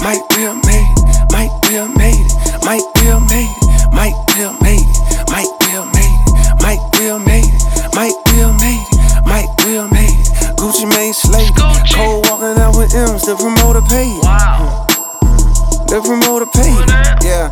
Mike Will made it, Mike Will made it, Mike Will made it, Mike Will made it, Mike Will made it, Mike Will made it, Mike Will made it, Mike Will made it. Gucci Mane slayed it. Cole walking out with M's, the promoter paid. Wow. The promoter paid. Yeah.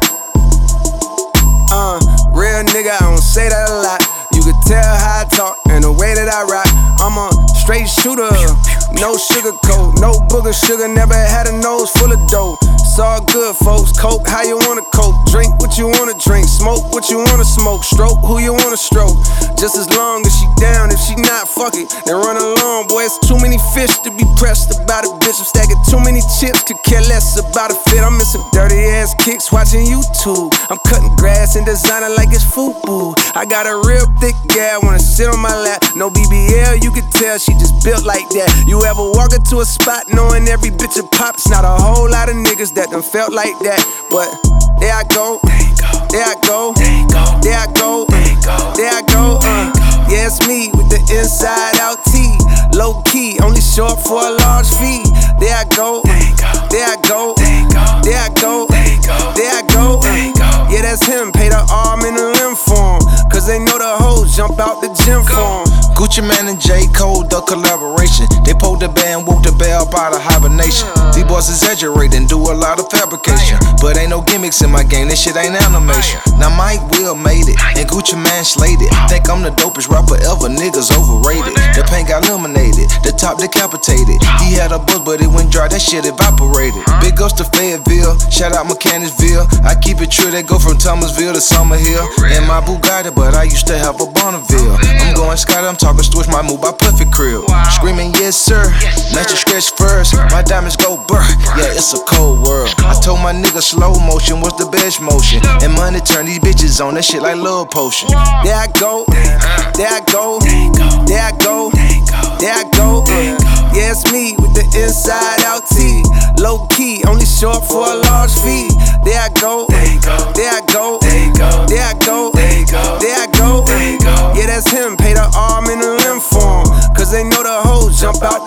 Real nigga, I don't say that a lot. You could tell how I talk and the way that I rock. I'm a straight shooter, no sugar coat, no booger sugar, never had a nose full of dough. It's all good, folks. Coke, how you wanna coke? Drink what you wanna drink, smoke what you wanna smoke, stroke who you wanna stroke. Just as long as she down, if she not, fuck it, then run along, boy. It's too many fish to be pressed about a bitch. I'm stacking too many chips, could care less about a fit. I'm missing dirty ass kicks, watching YouTube. I'm cutting grass and designing like it's FUBU. I got a real thick gal, wanna sit on my lap. No BBL, you can tell she just built like that. You ever walk into a spot knowing every bitch a pop? It's not a whole lot of niggas that done felt like that. But there I go, there I go, there I go, there I go. Yeah, it's me with the inside out T. Low key, only short for a large fee. There I go, there I go, there I go, there I go. Yeah, that's him, pay the arm and the limb for him. Cause they know the hoes jump out the gym for him. Gucci Mane and J. Cole, the collaboration. They pulled the band, woke the bell out of hibernation. These boys exaggerate and do a lot of fabrication. But ain't no gimmicks in my game, this shit ain't animation. Now Mike Will made it, and Gucci Mane slayed it. Think I'm the dopest rapper ever, niggas overrated. The paint got eliminated, the top decapitated. He had a buzz, but it went dry, that shit evaporated. Big ups to Fayetteville, shout out Mechanicsville. I keep it true, they go from Thomasville to Summerhill. In my Bugatti, but I used to have a Bonneville. I'm going Scott, I'm talking switch my move by Puffy Crib. Screaming yes sir, let you stretch first. My diamonds go burr, yeah it's a cold world. I told my nigga slow motion was the best motion. And money turn these bitches on, that shit like love potion. There I go, there I go, there I go, there I go. Yeah, it's me with the inside out T. Low key, only short for a large fee. There I go, there I go, there I go, there I go. Yeah, that's him, pay the arm and the limb for him. Cause they know the hoes jump out